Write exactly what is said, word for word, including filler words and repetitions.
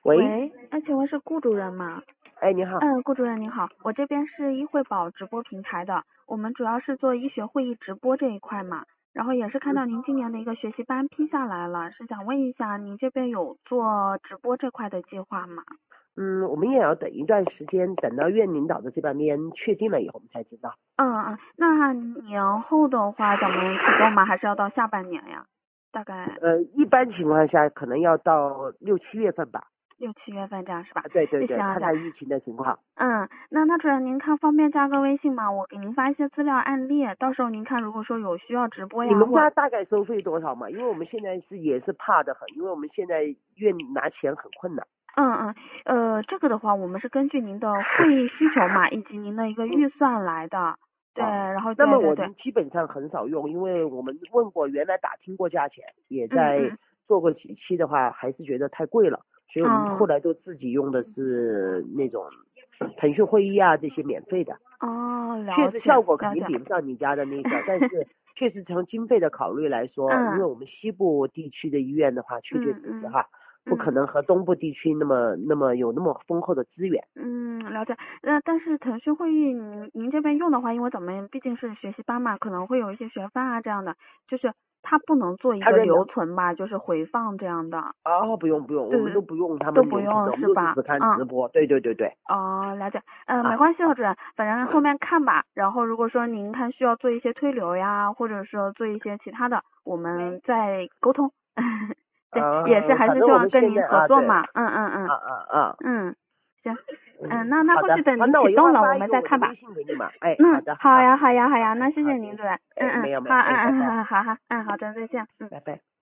喂， 喂，那请问是顾主任吗？ 哎，你好。 嗯，顾主任您好，我这边是医惠宝直播平台的，我们主要是做医学会议直播这一块嘛，然后也是看到您今年的一个学习班批下来了，是想问一下您这边有做直播这块的计划吗？ 嗯，我们也要等一段时间，等到院领导的这半边确定了以后，我们才知道。 嗯嗯，那年后的话咱们启动吗？还是要到下半年呀？大概呃，一般情况下可能要到六七月份吧。 六七月份这样是吧？ 对对对， 行行。 看看疫情的情况。 嗯，那那主任您看方便加个微信吗？我给您发一些资料案例，到时候您看如果说有需要直播呀， 你们或家大概收费多少嘛？因为我们现在是也是怕的很，因为我们现在院里拿钱很困难。 嗯嗯，呃，这个的话，我们是根据您的会议需求嘛，以及您的一个预算来的，对， 啊， 然后那么对对对， 我们基本上很少用，因为我们问过，原来打听过价钱，也在嗯嗯， 做过几期的话，还是觉得太贵了，所以我们后嗯， 来都自己用的是那种腾讯会议啊这些免费的， 哦，了解确实效果肯了解， 定比不上你家的那个，但是确实从经费的考虑来说，因为嗯我们西部地区的医院的话，确确嗯嗯实实哈，不可嗯能和东部地区那么那么有那么丰厚的资源。 嗯，了解。那但是腾讯会议您您这边用的话，因为咱们毕竟是学习班嘛，可能会有一些学分啊这样的，就是它不能做一个他认的留存吧，就是回放这样的， 啊，不用不用，我们对， 都不用他都不们留存的，我们用是吧？ 都只是看嗯。 直播。对对对对。 哦，了解，嗯、没啊， 关系的，主任，反正后面看吧。然后如果说您看需要做一些推流呀，或者说做一些其他的，我们再沟通。对，也是啊， 还是希反正我们望跟您现在啊，对。 合作嘛。嗯嗯嗯啊啊啊。 嗯，行，嗯， 嗯， 那那好的，好， 后续等您那我一会儿启动了，我发一个我的们再看吧。 微信给你嘛。哎，好嗯， 的。啊， 好呀好呀好呀， 啊， 那谢好， 谢您， 行。 主任。嗯哎， 嗯， 没有没有， 好，嗯哎，拜嗯， 拜。 好好好，嗯好的，再见，嗯。 拜拜。